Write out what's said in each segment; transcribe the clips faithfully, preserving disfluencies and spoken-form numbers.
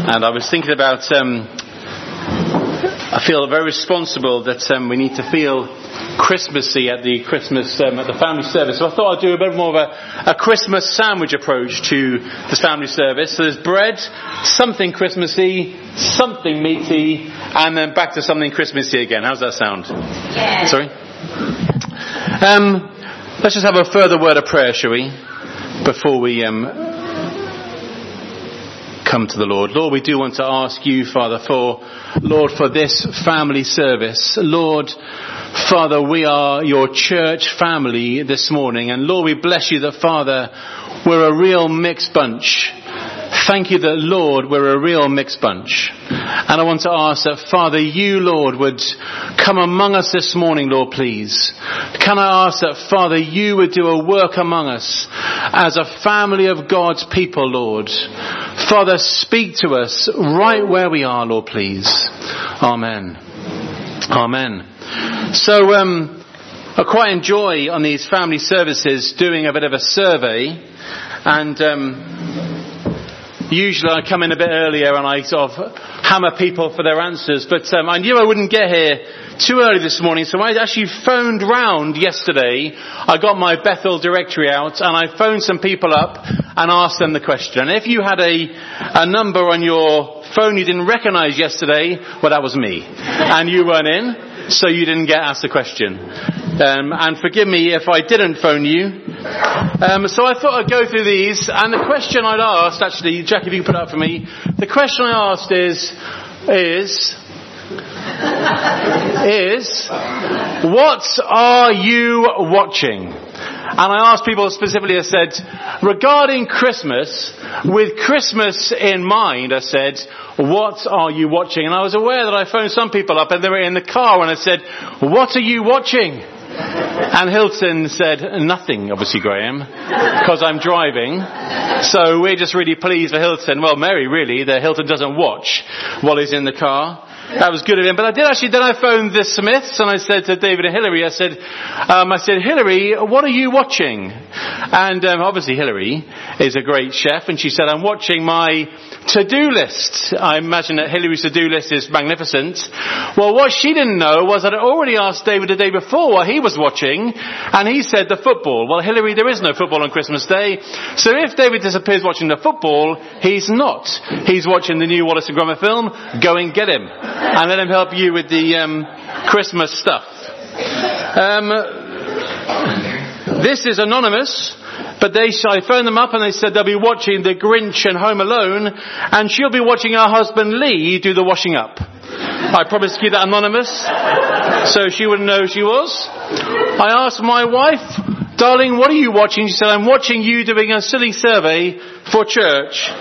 And I was thinking about, um, I feel very responsible that um, we need to feel Christmassy at the Christmas, um, at the family service. So I thought I'd do a bit more of a, a Christmas sandwich approach to the family service. So there's bread, something Christmassy, something meaty, and then back to something Christmassy again. How's that sound? Yeah. Sorry? Um, let's just have a further word of prayer, shall we? Before we um, come to the Lord. Lord, we do want to ask you, Father, for, Lord, for this family service. Lord, Father, we are your church family this morning. And Lord, we bless you that, Father, we're a real mixed bunch. Thank you that, Lord, we're a real mixed bunch. And I want to ask that, Father, you, Lord, would come among us this morning, Lord, please. Can I ask that, Father, you would do a work among us as a family of God's people, Lord. Father, speak to us right where we are, Lord, please. Amen. Amen. So, um, I quite enjoy on these family services doing a bit of a survey, and um, usually I come in a bit earlier and I sort of hammer people for their answers, but um, I knew I wouldn't get here too early this morning, so I actually phoned round yesterday. I got my Bethel directory out and I phoned some people up and asked them the question. And if you had a, a number on your phone you didn't recognise yesterday, well, that was me. And you weren't in, so you didn't get asked the question. Um, and forgive me if I didn't phone you. Um, so I thought I'd go through these. And the question I'd asked, actually, Jack, if you can put it up for me. The question I asked is, is, is, what are you watching? And I asked people specifically, I said, regarding Christmas, with Christmas in mind, I said, what are you watching? And I was aware that I phoned some people up and they were in the car and I said, what are you watching? And Hilton said, nothing, obviously, Graham, because I'm driving. So we're just really pleased for Hilton. Well, Mary, really, that Hilton doesn't watch while he's in the car. That was good of him. But I did actually, then I phoned the Smiths and I said to David and Hillary, I said, um, I said, Hillary, what are you watching? And um, obviously Hillary is a great chef. And she said, I'm watching my to-do list. I imagine that Hillary's to-do list is magnificent. Well, what she didn't know was that I already asked David the day before what he was watching. And he said the football. Well, Hillary, there is no football on Christmas Day. So if David disappears watching the football, he's not. He's watching the new Wallace and Gromit film. Go and get him. And let him help you with the um, Christmas stuff. Um, this is anonymous, but they I phoned them up and they said they'll be watching The Grinch and Home Alone, and she'll be watching her husband Lee do the washing up. I promised to keep that anonymous, so she wouldn't know who she was. I asked my wife, darling, what are you watching? She said, I'm watching you doing a silly survey for church.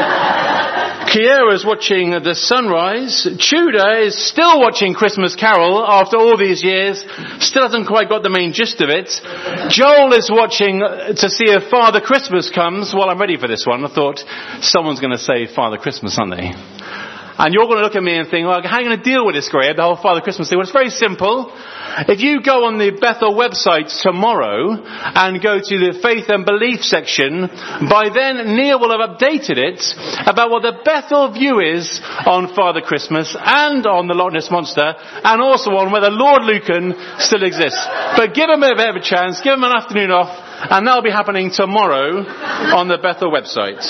Kiera's watching the sunrise. Tudor is still watching Christmas Carol after all these years. Still hasn't quite got the main gist of it. Joel is watching to see if Father Christmas comes. Well, I'm ready for this one. I thought someone's going to say Father Christmas, aren't they? And you're going to look at me and think, well, how are you going to deal with this, Graham, the whole Father Christmas thing? Well, it's very simple. If you go on the Bethel website tomorrow and go to the faith and belief section, by then Neil will have updated it about what the Bethel view is on Father Christmas and on the Loch Ness Monster, and also on whether Lord Lucan still exists. But give him a bit of a chance, give him an afternoon off, and that'll be happening tomorrow on the Bethel website.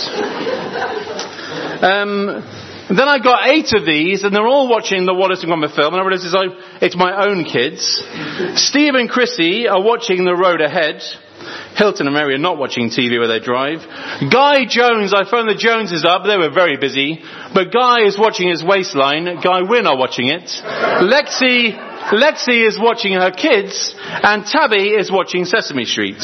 Um... Then I got eight of these, and they're all watching the Wallace and Gromit film, and I realised it's, it's my own kids. Steve and Chrissy are watching The Road Ahead. Hilton and Mary are not watching T V where they drive. Guy Jones, I phoned the Joneses up, they were very busy, but Guy is watching his Waistline. Guy Wynn are watching it. Lexi, Lexi is watching her kids, and Tabby is watching Sesame Street.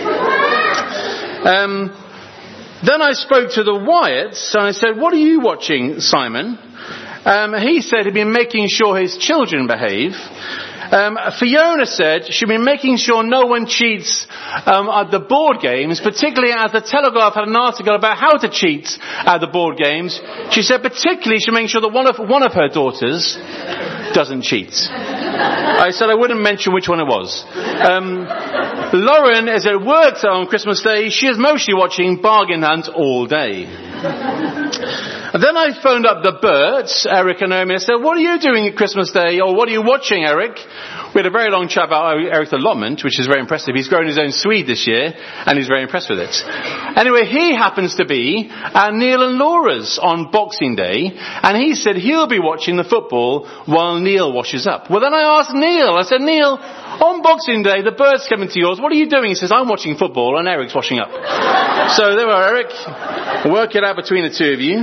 Um... Then I spoke to the Wyatts and I said, what are you watching, Simon? Um, he said he'd been making sure his children behave. Um, Fiona said she'd been making sure no one cheats um, at the board games, particularly as the Telegraph had an article about how to cheat at the board games. She said particularly she'd make sure that one of, one of her daughters doesn't cheat. I said I wouldn't mention which one it was. Um, Lauren is at work on Christmas Day. She is mostly watching Bargain Hunt all day. And then I phoned up the Burts, Eric and Naomi, and said, what are you doing at Christmas Day? Or what are you watching, Eric? We had a very long chat about Eric's allotment, which is very impressive. He's grown his own Swede this year, and he's very impressed with it. Anyway, he happens to be at Neil and Laura's on Boxing Day, and he said he'll be watching the football while Neil washes up. Well, then I asked Neil, I said, Neil, on Boxing Day, the Birds coming to yours, what are you doing? He says, I'm watching football, and Eric's washing up. So there we are, Eric. Work it out between the two of you.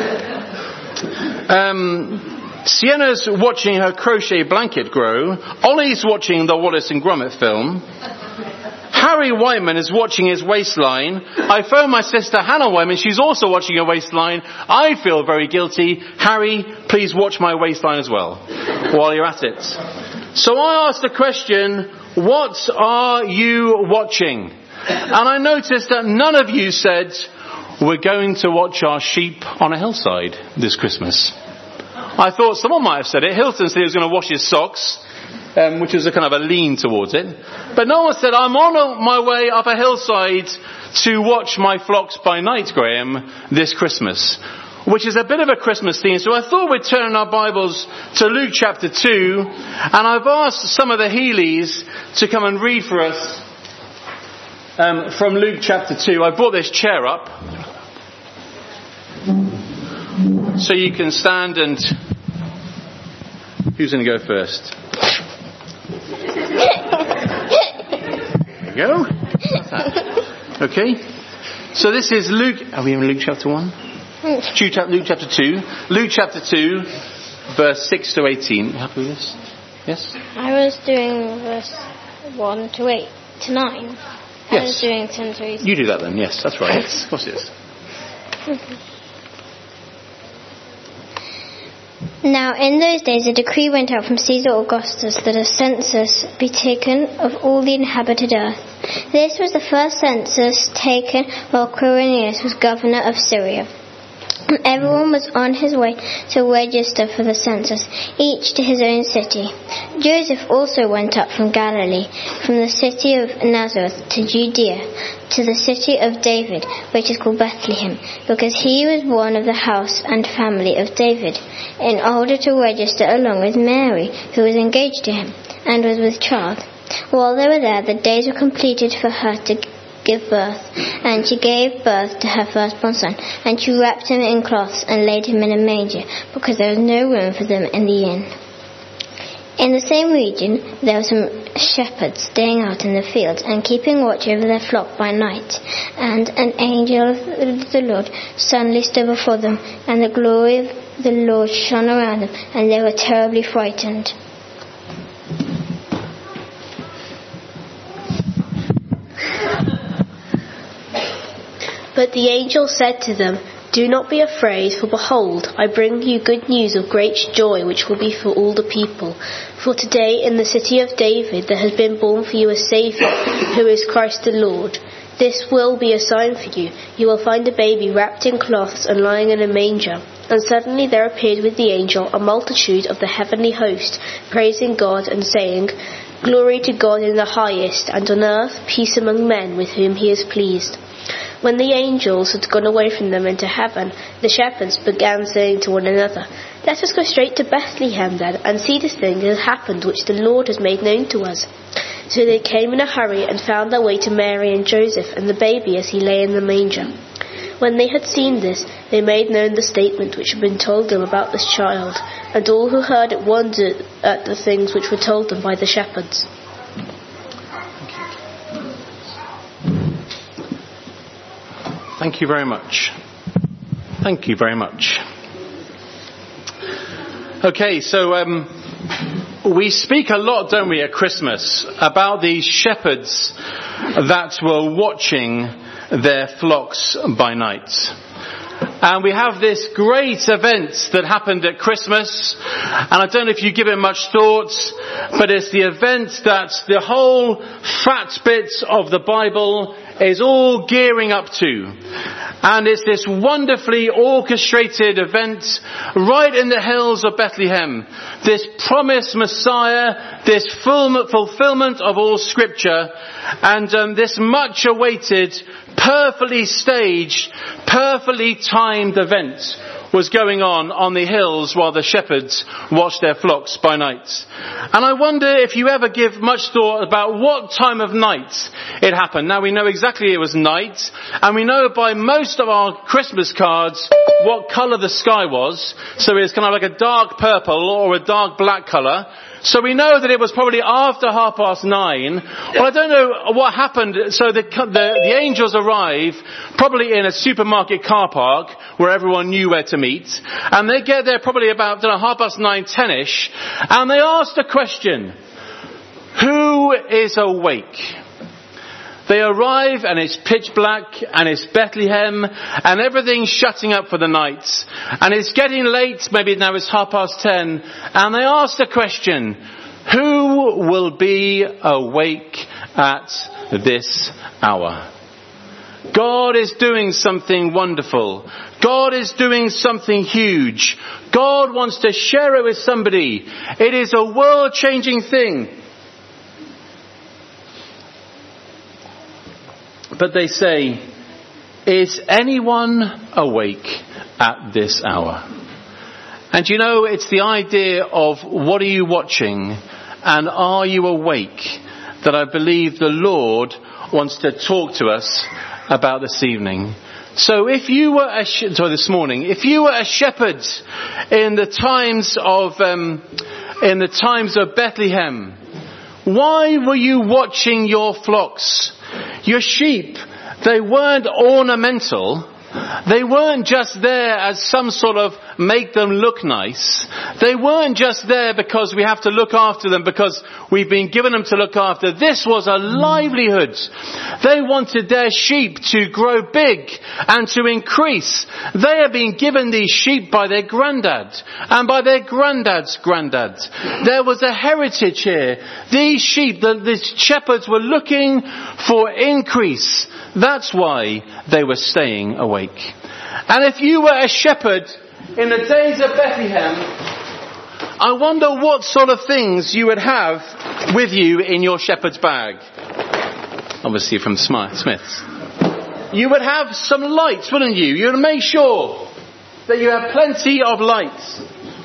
Um... Sienna's watching her crochet blanket grow. Ollie's watching the Wallace and Gromit film. Harry Whiteman is watching his waistline. I phoned my sister Hannah Whiteman. She's also watching her waistline. I feel very guilty. Harry, please watch my waistline as well while you're at it. So I asked the question, what are you watching? And I noticed that none of you said, we're going to watch our sheep on a hillside this Christmas. I thought someone might have said it. Hilton said he was going to wash his socks, um, which was a kind of a lean towards it. But no one said, I'm on my way up a hillside to watch my flocks by night, Graham, this Christmas, which is a bit of a Christmas theme. So I thought we'd turn our Bibles to Luke chapter two, and I've asked some of the Healeys to come and read for us um, from Luke chapter two. I brought this chair up so you can stand, and who's going to go first? There you go. Okay. So this is Luke. Are we in Luke chapter one? Luke chapter two. Luke chapter two, verse six to eighteen. You happy with this? Yes? I was doing verse one to eight to nine. I Yes. was doing ten to eighteen. You do that then. Yes, that's right. Of course it is. Now, in those days, a decree went out from Caesar Augustus that a census be taken of all the inhabited earth. This was the first census taken while Quirinius was governor of Syria. And everyone was on his way to register for the census, each to his own city. Joseph also went up from Galilee, from the city of Nazareth to Judea, to the city of David, which is called Bethlehem, because he was one of the house and family of David, in order to register along with Mary, who was engaged to him, and was with child. While they were there, the days were completed for her to give birth, and she gave birth to her firstborn son, and she wrapped him in cloths and laid him in a manger, because there was no room for them in the inn. In the same region there were some shepherds staying out in the fields and keeping watch over their flock by night, and an angel of the Lord suddenly stood before them, and the glory of the Lord shone around them, and they were terribly frightened. But the angel said to them, "Do not be afraid, for behold, I bring you good news of great joy, which will be for all the people. For today in the city of David there has been born for you a Saviour, who is Christ the Lord. This will be a sign for you. You will find a baby wrapped in cloths and lying in a manger." And suddenly there appeared with the angel a multitude of the heavenly host, praising God and saying, "Glory to God in the highest, and on earth peace among men with whom he is pleased." When the angels had gone away from them into heaven, the shepherds began saying to one another, "Let us go straight to Bethlehem then, and see this thing that has happened, which the Lord has made known to us." So they came in a hurry and found their way to Mary and Joseph and the baby as he lay in the manger. When they had seen this, they made known the statement which had been told them about this child, and all who heard it wondered at the things which were told them by the shepherds. Thank you very much. Thank you very much. Okay, so um, we speak a lot, don't we, at Christmas about these shepherds that were watching their flocks by night. And we have this great event that happened at Christmas, and I don't know if you give it much thought, but it's the event that the whole fat bit of the Bible is all gearing up to. And it's this wonderfully orchestrated event right in the hills of Bethlehem. This promised Messiah, this fulfillment of all scripture, and um, this much awaited, perfectly staged, perfectly timed event was going on on the hills while the shepherds watched their flocks by night. And I wonder if you ever give much thought about what time of night it happened. Now we know exactly it was night, and we know by most of our Christmas cards what colour the sky was. So it's kind of like a dark purple or a dark black colour. So we know that it was probably after half past nine. Well, I don't know what happened. So the, the, the angels arrive probably in a supermarket car park where everyone knew where to meet. And they get there probably about, I don't know, half past nine, ten-ish. And they ask the question, who is awake? They arrive and it's pitch black and it's Bethlehem and everything's shutting up for the night. And it's getting late, maybe now it's half past ten. And they ask the question, who will be awake at this hour? God is doing something wonderful. God is doing something huge. God wants to share it with somebody. It is a world-changing thing. But they say, is anyone awake at this hour? And you know, it's the idea of what are you watching and are you awake that I believe the Lord wants to talk to us about this evening. So if you were a sh- sorry, this morning, if you were a shepherd in the times of um, in the times of Bethlehem, why were you watching your flocks? Your sheep, they weren't ornamental. They weren't just there as some sort of make them look nice. They weren't just there because we have to look after them because we've been given them to look after. This was a livelihood. They wanted their sheep to grow big and to increase. They had been given these sheep by their granddad and by their granddad's granddad. There was a heritage here. These sheep, the, the shepherds were looking for increase. That's why they were staying awake. And if you were a shepherd in the days of Bethlehem, I wonder what sort of things you would have with you in your shepherd's bag. Obviously from Smith's. You would have some lights, wouldn't you? You would make sure that you have plenty of lights.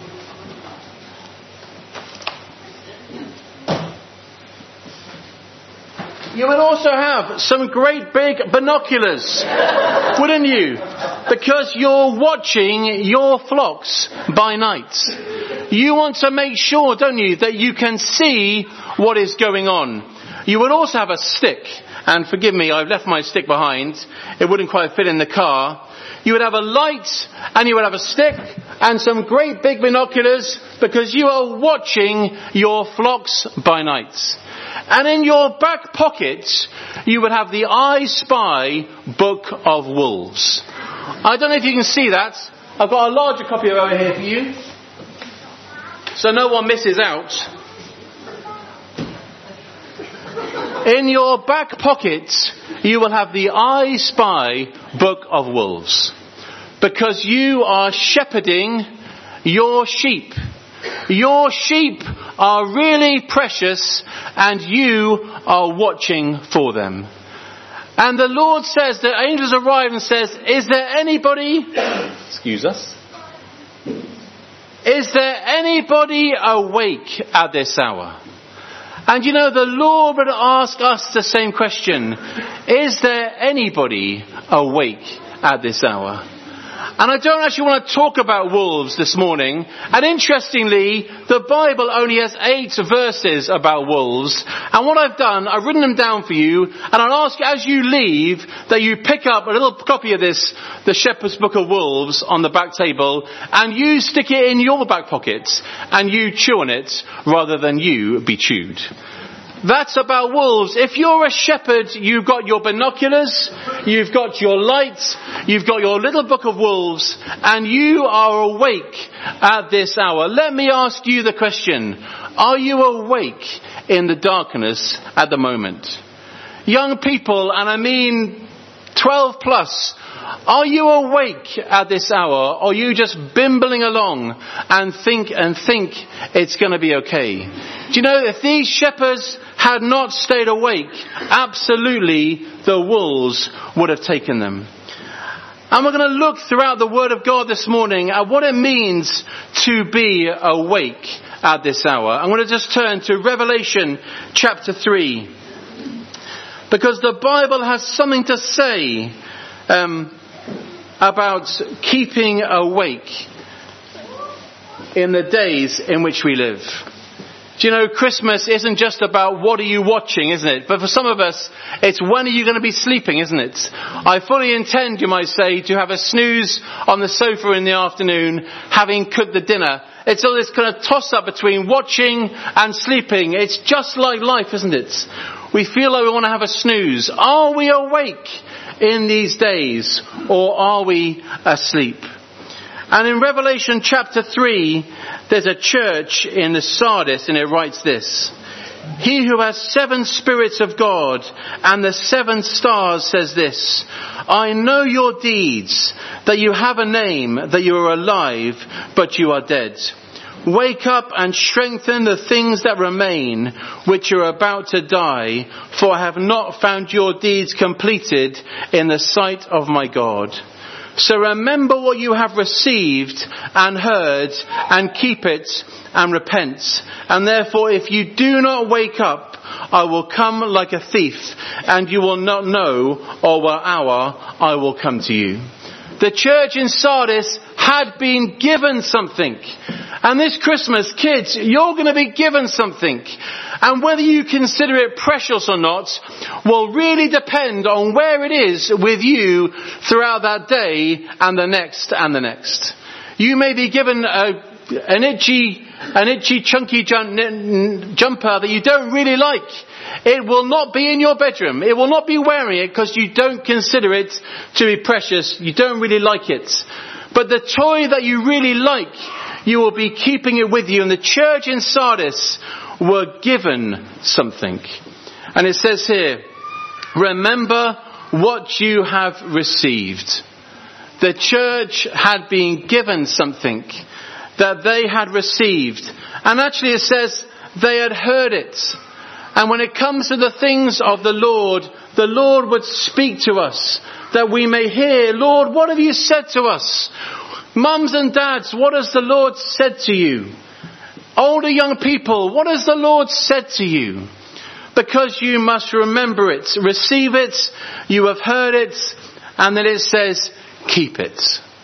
You would also have some great big binoculars, wouldn't you? Because you're watching your flocks by night. You want to make sure, don't you, that you can see what is going on. You would also have a stick. And forgive me, I've left my stick behind. It wouldn't quite fit in the car. You would have a light and you would have a stick and some great big binoculars because you are watching your flocks by night. And in your back pocket, you would have the I Spy Book of Wolves. I don't know if you can see that. I've got a larger copy of it over here for you, so no one misses out. In your back pocket, you will have the I Spy Book of Wolves, because you are shepherding your sheep. Your sheep are really precious and you are watching for them. And the Lord says, the angels arrive and says, is there anybody, excuse us, is there anybody awake at this hour? And you know, the Lord would ask us the same question. Is there anybody awake at this hour? And I don't actually want to talk about wolves this morning. And interestingly, the Bible only has eight verses about wolves. And what I've done, I've written them down for you. And I'll ask as you leave that you pick up a little copy of this, the Shepherd's Book of Wolves on the back table. And you stick it in your back pocket. And you chew on it rather than you be chewed. That's about wolves. If you're a shepherd, you've got your binoculars, you've got your lights, you've got your little book of wolves, and you are awake at this hour. Let me ask you the question. Are you awake in the darkness at the moment? young people, and I mean twelve plus, are you awake at this hour, or are you just bimbling along and think and think it's going to be okay? Do you know, if these shepherds had not stayed awake, absolutely the wolves would have taken them. And we're going to look throughout the Word of God this morning at what it means to be awake at this hour. I'm going to just turn to Revelation chapter three, because the Bible has something to say um, about keeping awake in the days in which we live. Do you know, Christmas isn't just about what are you watching, isn't it? But for some of us, it's when are you going to be sleeping, isn't it? I fully intend, you might say, to have a snooze on the sofa in the afternoon, having cooked the dinner. It's all this kind of toss up between watching and sleeping. It's just like life, isn't it? We feel like we want to have a snooze. Are we awake in these days, or are we asleep? And in Revelation chapter three, there's a church in the Sardis, and it writes this: He who has seven spirits of God and the seven stars says this: I know your deeds, that you have a name, that you are alive, but you are dead. Wake up and strengthen the things that remain, which are about to die, for I have not found your deeds completed in the sight of my God. So remember what you have received and heard, and keep it and repent. And therefore, if you do not wake up, I will come like a thief, and you will not know or what hour I will come to you. The church in Sardis had been given something. And this Christmas, kids, you're going to be given something. And whether you consider it precious or not will really depend on where it is with you throughout that day and the next and the next. You may be given a, an itchy, an itchy, chunky jum- jumper that you don't really like. It will not be in your bedroom. It will not be wearing it because you don't consider it to be precious. You don't really like it. But the toy that you really like, you will be keeping it with you. And the church in Sardis were given something. And it says here, remember what you have received. The church had been given something that they had received. And actually it says they had heard it. And when it comes to the things of the Lord, the Lord would speak to us that we may hear, Lord, what have you said to us? Mums and dads, what has the Lord said to you? Older young people, what has the Lord said to you? Because you must remember it, receive it, you have heard it, and then it says, keep it.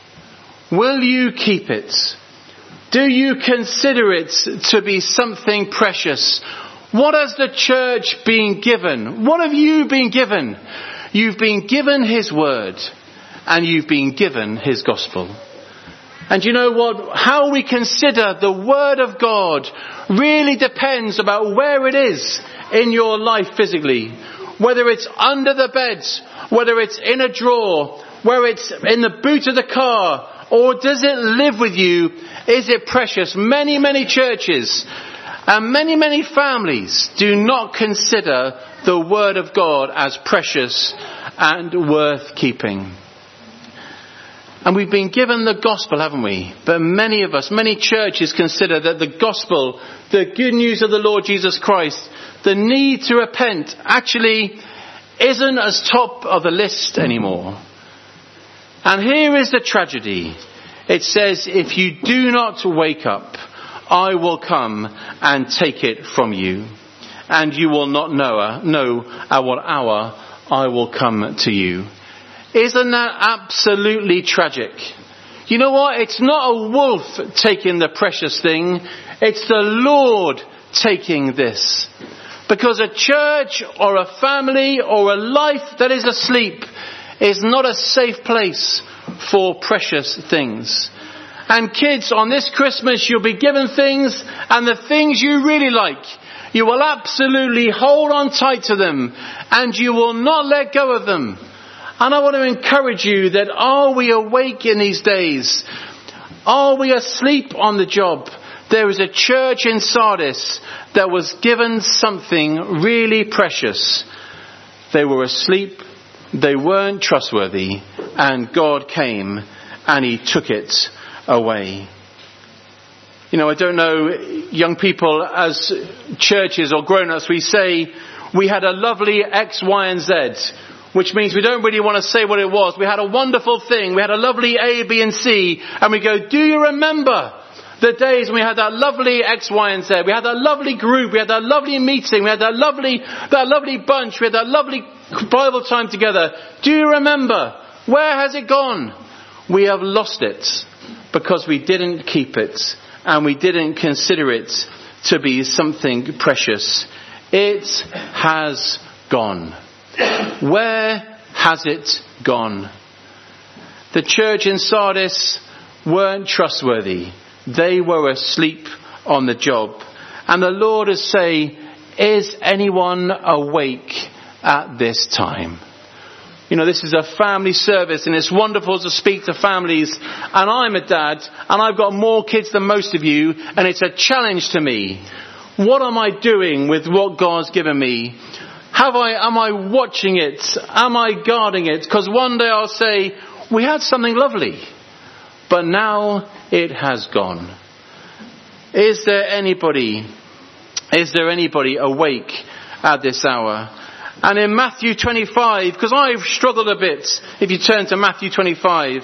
Will you keep it? Do you consider it to be something precious? What has the church been given? What have you been given? You've been given His word, and you've been given His gospel. And you know what? How we consider the Word of God really depends about where it is in your life physically. Whether it's under the bed, whether it's in a drawer, whether it's in the boot of the car, or does it live with you? Is it precious? Many, many churches and many, many families do not consider the Word of God as precious and worth keeping. And we've been given the gospel, haven't we? But many of us, many churches consider that the gospel, the good news of the Lord Jesus Christ, the need to repent actually isn't as top of the list anymore. And here is the tragedy. It says, if you do not wake up, I will come and take it from you. And you will not know, know at what hour I will come to you. Isn't that absolutely tragic? You know what? It's not a wolf taking the precious thing. It's the Lord taking this. Because a church or a family or a life that is asleep is not a safe place for precious things. And kids, on this Christmas you'll be given things, and the things you really like, you will absolutely hold on tight to them, and you will not let go of them. And I want to encourage you that are we awake in these days? Are we asleep on the job? There is a church in Sardis that was given something really precious. They were asleep. They weren't trustworthy. And God came and he took it away. You know, I don't know, young people, as churches or grown-ups, we say we had a lovely X, Y and Z, which means we don't really want to say what it was. We had a wonderful thing. We had a lovely A, B and C. And we go, do you remember the days when we had that lovely X, Y and Z? We had that lovely group. We had that lovely meeting. We had that lovely, that lovely bunch. We had that lovely Bible time together. Do you remember? Where has it gone? We have lost it because we didn't keep it. And we didn't consider it to be something precious. It has gone. Where has it gone? The church in Sardis weren't trustworthy. They were asleep on the job. And the Lord is saying, is anyone awake at this time? You know, this is a family service and it's wonderful to speak to families. And I'm a dad and I've got more kids than most of you. And it's a challenge to me. What am I doing with what God's given me? Have I, am I watching it? Am I guarding it? Because one day I'll say, we had something lovely, but now it has gone. Is there anybody, is there anybody awake at this hour? And in Matthew twenty-five, because I've struggled a bit, if you turn to Matthew twenty-five,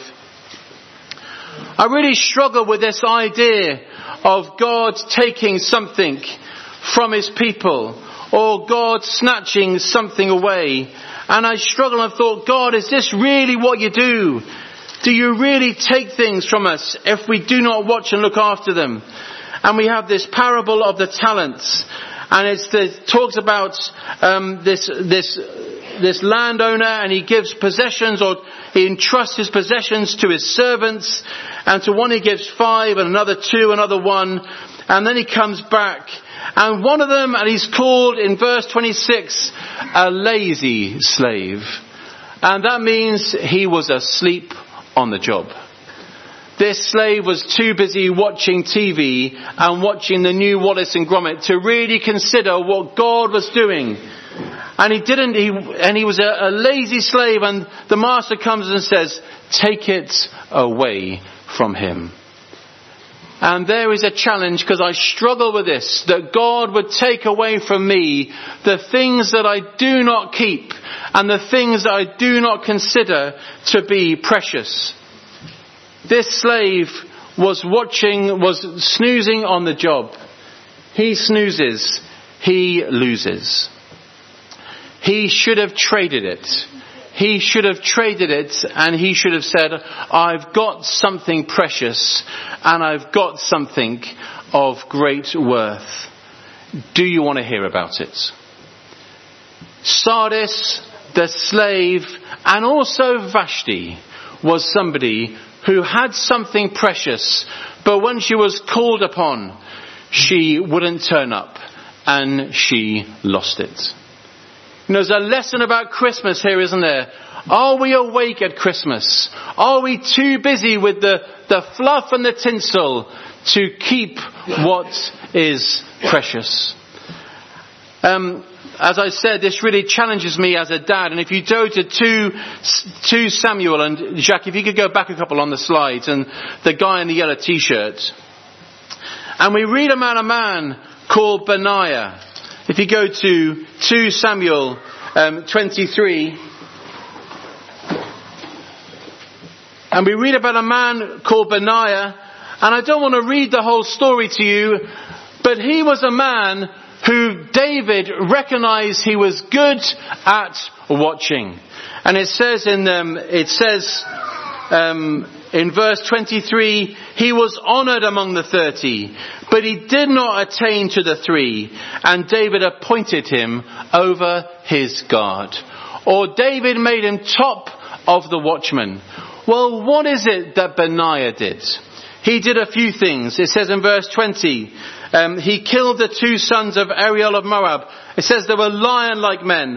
I really struggle with this idea of God taking something from his people, or God snatching something away. And I struggle and thought, God, is this really what you do? Do you really take things from us if we do not watch and look after them? And we have this parable of the talents. And it's the, talks about um, this this this landowner, and he gives possessions, or he entrusts his possessions to his servants. And to one he gives five, and another two, another one. And then he comes back. And one of them, and he's called in verse twenty-six, a lazy slave. And that means he was asleep on the job. This slave was too busy watching T V and watching the new Wallace and Gromit to really consider what God was doing. And he didn't, he, and he was a, a lazy slave, and the master comes and says, take it away from him. And there is a challenge, because I struggle with this, that God would take away from me the things that I do not keep and the things that I do not consider to be precious. This slave was watching, was snoozing on the job. He snoozes, he loses. He should have traded it. He should have traded it, and he should have said, I've got something precious and I've got something of great worth. Do you want to hear about it? Sardis, the slave, and also Vashti was somebody who had something precious, but when she was called upon, she wouldn't turn up, and she lost it. You know, there's a lesson about Christmas here, isn't there? Are we awake at Christmas? Are we too busy with the, the fluff and the tinsel to keep what is precious? Um, as I said, this really challenges me as a dad. And if you go to two Samuel, and Jacques, if you could go back a couple on the slides, and the guy in the yellow t-shirt. And we read about a man called Benaiah. If you go to two Samuel um, twenty-three, and we read about a man called Benaiah, and I don't want to read the whole story to you, but he was a man who David recognized he was good at watching. And it says in um, it says um, in verse twenty-three, he was honored among the thirty, but he did not attain to the three, and David appointed him over his guard. Or David made him top of the watchmen. Well, what is it that Benaiah did? He did a few things. It says in verse twenty, um, he killed the two sons of Ariel of Moab. It says they were lion-like men.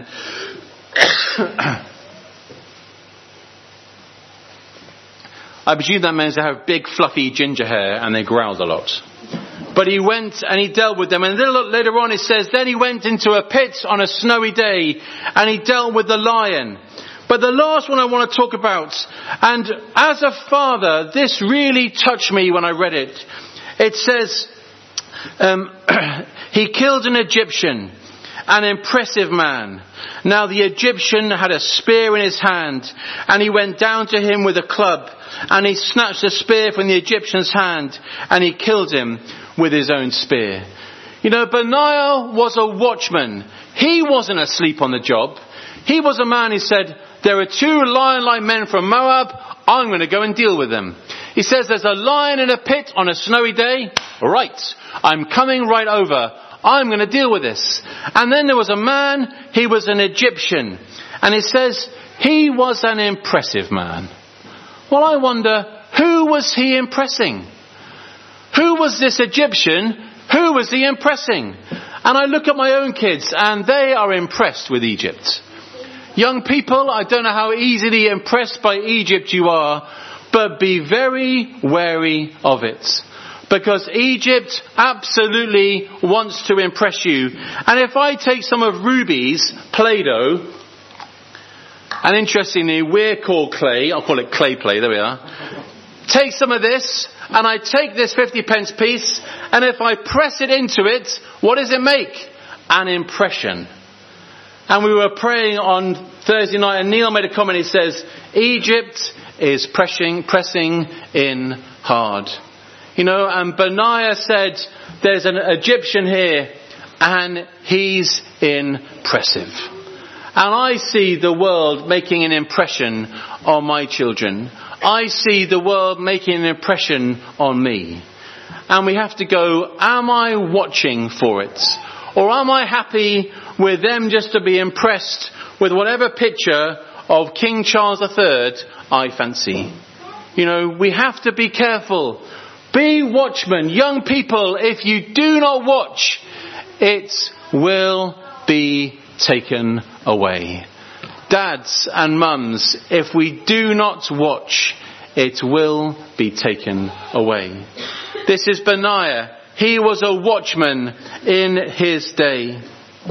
I presume that means they have big fluffy ginger hair and they growled a lot. But he went and he dealt with them. And a little later on it says, then he went into a pit on a snowy day and he dealt with the lion. But the last one I want to talk about, and as a father, this really touched me when I read it. It says, um, he killed an Egyptian, an impressive man. Now the Egyptian had a spear in his hand, and he went down to him with a club, and he snatched the spear from the Egyptian's hand, and he killed him with his own spear. You know, Benaiah was a watchman. He wasn't asleep on the job. He was a man who said, there are two lion-like men from Moab. I'm going to go and deal with them. He says there's a lion in a pit on a snowy day. Right. I'm coming right over. I'm going to deal with this. And then there was a man. He was an Egyptian. And it says he was an impressive man. Well, I wonder, who was he impressing? Who was this Egyptian? Who was he impressing? And I look at my own kids and they are impressed with Egypt. Young people, I don't know how easily impressed by Egypt you are, but be very wary of it. Because Egypt absolutely wants to impress you. And if I take some of Ruby's Play-Doh, and interestingly, we're called clay, I'll call it clay play, there we are. Take some of this, and I take this fifty pence piece, and if I press it into it, what does it make? An impression. And we were praying on Thursday night, and Neil made a comment. He says, Egypt is pressing, pressing in hard. You know, and Benaiah said, there's an Egyptian here, and he's impressive. And I see the world making an impression on my children. I see the world making an impression on me. And we have to go, am I watching for it? Or am I happy with them just to be impressed with whatever picture of King Charles the Third I fancy? You know, we have to be careful. Be watchmen. Young people, if you do not watch, it will be taken away. Dads and mums, if we do not watch, it will be taken away. This is Benaiah. He was a watchman in his day.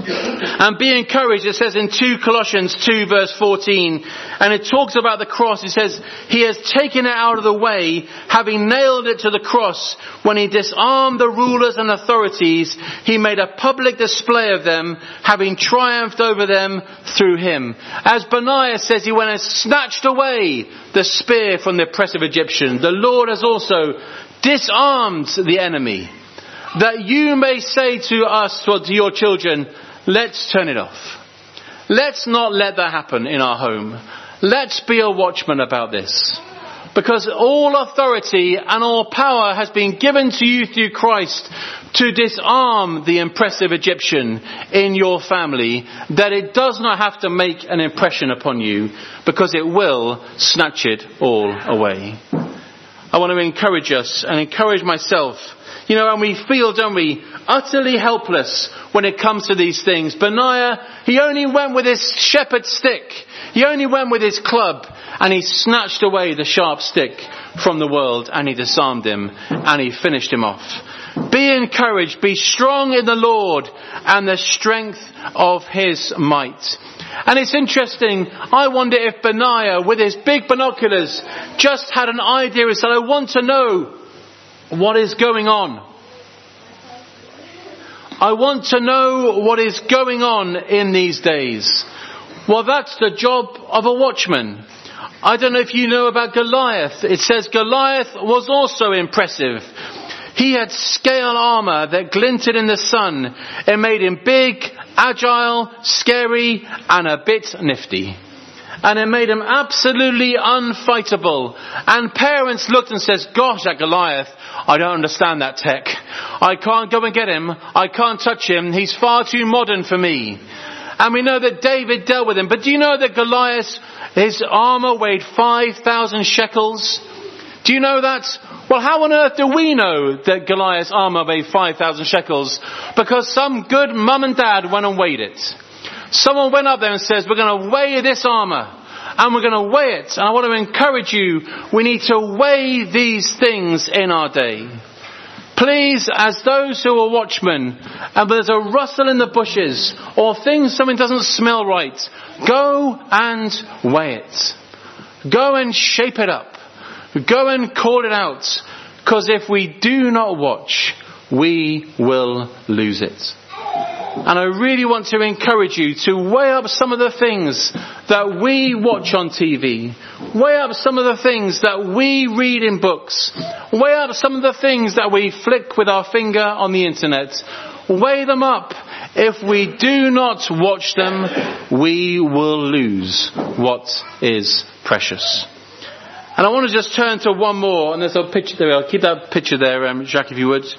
And be encouraged, it says in two Colossians two verse fourteen, and it talks about the cross. It says, he has taken it out of the way, having nailed it to the cross. When he disarmed the rulers and authorities, he made a public display of them, having triumphed over them through him. As Benaiah says, he went and snatched away the spear from the oppressive Egyptian. The Lord has also disarmed the enemy, that you may say to us, or to your children, let's turn it off. Let's not let that happen in our home. Let's be a watchman about this. Because all authority and all power has been given to you through Christ to disarm the impressive Egyptian in your family, that it does not have to make an impression upon you, because it will snatch it all away. I want to encourage us and encourage myself. You know, and we feel, don't we, utterly helpless when it comes to these things. Benaiah, he only went with his shepherd's stick. He only went with his club, and he snatched away the sharp stick from the world, and he disarmed him, and he finished him off. Be encouraged, be strong in the Lord and the strength of his might. And it's interesting, I wonder if Benaiah, with his big binoculars, just had an idea. He said, I want to know what is going on. I want to know what is going on in these days. Well, that's the job of a watchman. I don't know if you know about Goliath. It says Goliath was also impressive. He had scale armor that glinted in the sun. It made him big, agile, scary, and a bit nifty. And it made him absolutely unfightable. And parents looked and says, gosh, that Goliath, I don't understand that tech. I can't go and get him. I can't touch him. He's far too modern for me. And we know that David dealt with him. But do you know that Goliath, his armor weighed five thousand shekels? Do you know that? Well, how on earth do we know that Goliath's armor weighed five thousand shekels? Because some good mum and dad went and weighed it. Someone went up there and says, we're going to weigh this armor, and we're going to weigh it. And I want to encourage you, we need to weigh these things in our day. Please, as those who are watchmen, and there's a rustle in the bushes, or things, something doesn't smell right, go and weigh it. Go and shape it up. Go and call it out. Because if we do not watch, we will lose it. And I really want to encourage you to weigh up some of the things that we watch on T V. Weigh up some of the things that we read in books. Weigh up some of the things that we flick with our finger on the internet. Weigh them up. If we do not watch them, we will lose what is precious. And I want to just turn to one more, and there's a picture there. I'll keep that picture there, um, Jacques, if you would.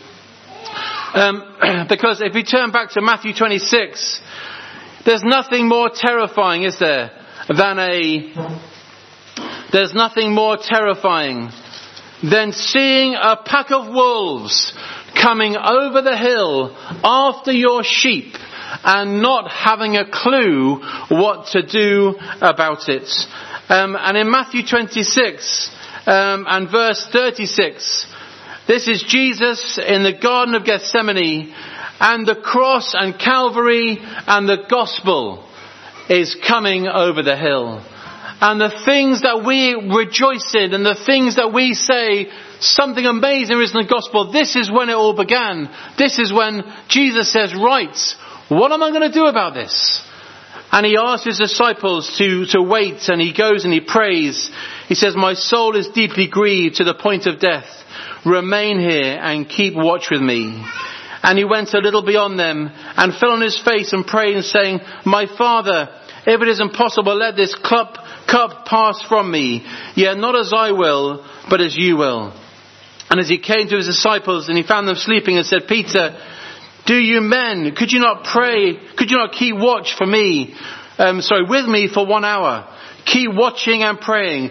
Um, because if we turn back to Matthew twenty-six, there's nothing more terrifying, is there, than a, there's nothing more terrifying than seeing a pack of wolves coming over the hill after your sheep and not having a clue what to do about it. Um, and in Matthew twenty-six um, and verse thirty-six, this is Jesus in the Garden of Gethsemane, and the cross and Calvary and the gospel is coming over the hill. And the things that we rejoice in and the things that we say, something amazing is in the gospel. This is when it all began. This is when Jesus says, right, what am I going to do about this? And he asks his disciples to, to wait, and he goes and he prays. He says, my soul is deeply grieved to the point of death. Remain here and keep watch with me. And he went a little beyond them and fell on his face and prayed and saying, my Father, if it is impossible, let this cup, cup pass from me. Yet not as I will, but as you will. And as he came to his disciples and he found them sleeping and said, Peter, do you men, could you not pray, could you not keep watch for me, um, sorry, with me for one hour? Keep watching and praying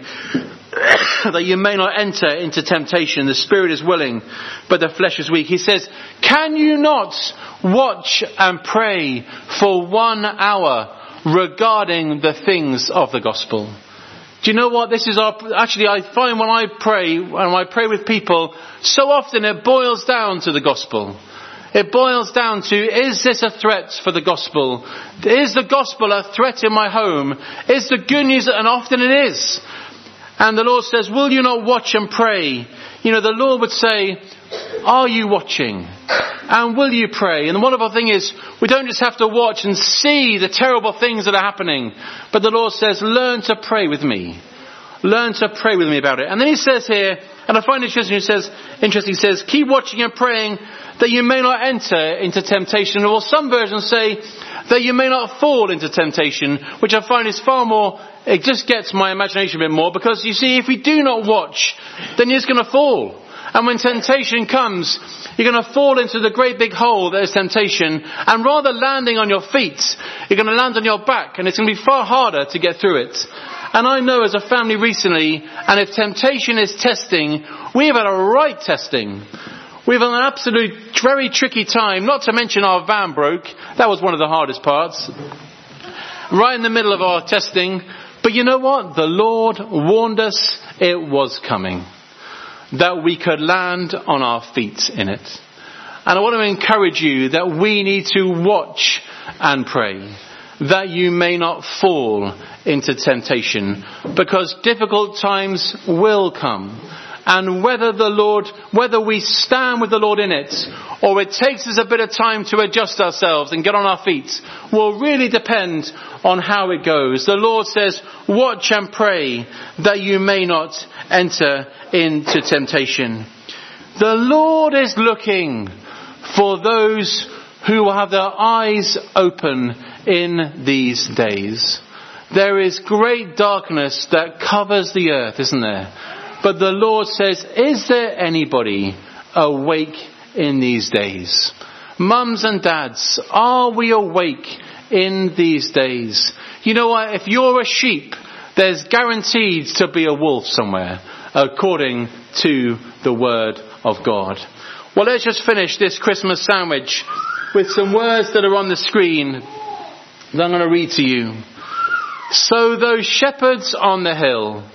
that you may not enter into temptation. The spirit is willing, but the flesh is weak. He says, can you not watch and pray for one hour regarding the things of the gospel? Do you know what? This is our, actually I find when I pray, when I pray with people, so often it boils down to the gospel. It boils down to, is this a threat for the gospel? Is the gospel a threat in my home? Is the good news, and often it is. And the Lord says, will you not watch and pray? You know, the Lord would say, are you watching? And will you pray? And the wonderful thing is, we don't just have to watch and see the terrible things that are happening. But the Lord says, learn to pray with me. Learn to pray with me about it. And then he says here, and I find it interesting, he says, interesting, he says, keep watching and praying that you may not enter into temptation. Or some versions say that you may not fall into temptation, which I find is far more, it just gets my imagination a bit more, because you see, if we do not watch, then you're just going to fall. And when temptation comes, you're going to fall into the great big hole that is temptation, and rather landing on your feet, you're going to land on your back, and it's going to be far harder to get through it. And I know as a family recently, and if temptation is testing, we've had a right testing. We've had an absolute very tricky time, not to mention our van broke. That was one of the hardest parts. Right in the middle of our testing. But you know what? The Lord warned us it was coming. That we could land on our feet in it. And I want to encourage you that we need to watch and pray, that you may not fall into temptation, because difficult times will come. And whether the Lord, whether we stand with the Lord in it, or it takes us a bit of time to adjust ourselves and get on our feet, will really depend on how it goes. The Lord says, watch and pray that you may not enter into temptation. The Lord is looking for those who will have their eyes open in these days. There is great darkness that covers the earth, isn't there? But the Lord says, is there anybody awake in these days? Mums and dads, are we awake in these days? You know what? If you're a sheep, there's guaranteed to be a wolf somewhere, according to the word of God. Well, let's just finish this Christmas sandwich with some words that are on the screen that I'm going to read to you. So those shepherds on the hill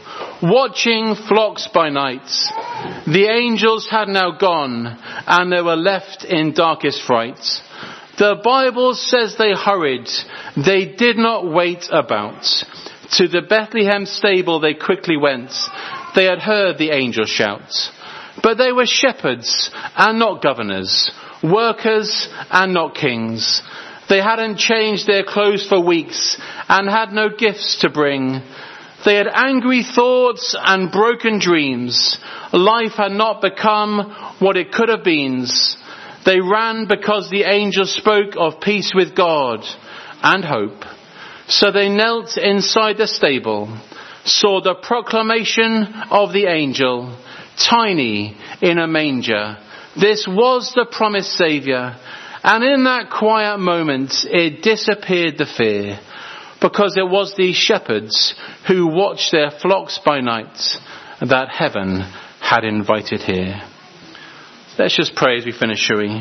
watching flocks by night. The angels had now gone, and they were left in darkest fright. The Bible says they hurried, they did not wait about. To the Bethlehem stable they quickly went. They had heard the angel shout. But they were shepherds and not governors, workers and not kings. They hadn't changed their clothes for weeks and had no gifts to bring. They had angry thoughts and broken dreams. Life had not become what it could have been. They ran because the angel spoke of peace with God and hope. So they knelt inside the stable, saw the proclamation of the angel, tiny in a manger. This was the promised Saviour. And in that quiet moment, it disappeared the fear, because it was these shepherds who watched their flocks by night that heaven had invited here. Let's just pray as we finish, shall we?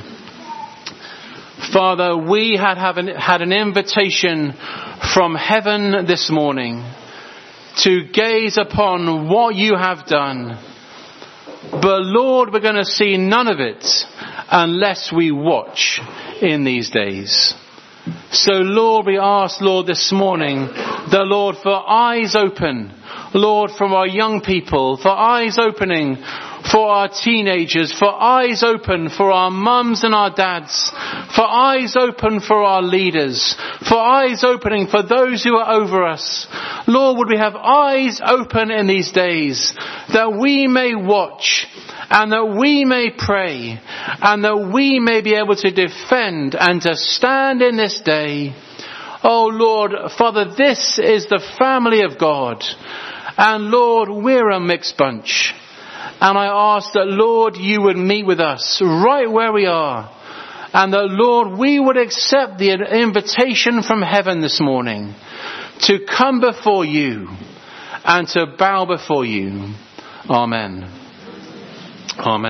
Father, we had, have an, had an invitation from heaven this morning to gaze upon what you have done. But Lord, we're going to see none of it unless we watch in these days. So Lord, we ask, Lord, this morning, the Lord, for eyes open, Lord, from our young people, for eyes opening for our teenagers, for eyes open for our mums and our dads, for eyes open for our leaders, for eyes opening for those who are over us. Lord, would we have eyes open in these days that we may watch and that we may pray and that we may be able to defend and to stand in this day. Oh Lord, Father, this is the family of God. And Lord, we're a mixed bunch. And I ask that, Lord, you would meet with us right where we are. And that, Lord, we would accept the invitation from heaven this morning to come before you and to bow before you. Amen. Amen.